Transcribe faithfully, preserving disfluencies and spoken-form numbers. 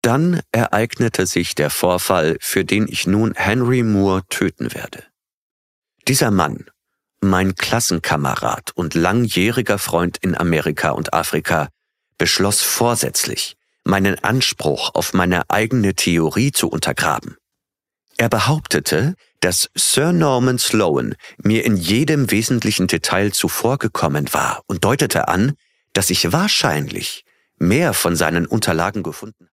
Dann ereignete sich der Vorfall, für den ich nun Henry Moore töten werde. Dieser Mann, mein Klassenkamerad und langjähriger Freund in Amerika und Afrika, beschloss vorsätzlich, meinen Anspruch auf meine eigene Theorie zu untergraben. Er behauptete, dass Sir Norman Sloane mir in jedem wesentlichen Detail zuvorgekommen war und deutete an, dass ich wahrscheinlich mehr von seinen Unterlagen gefunden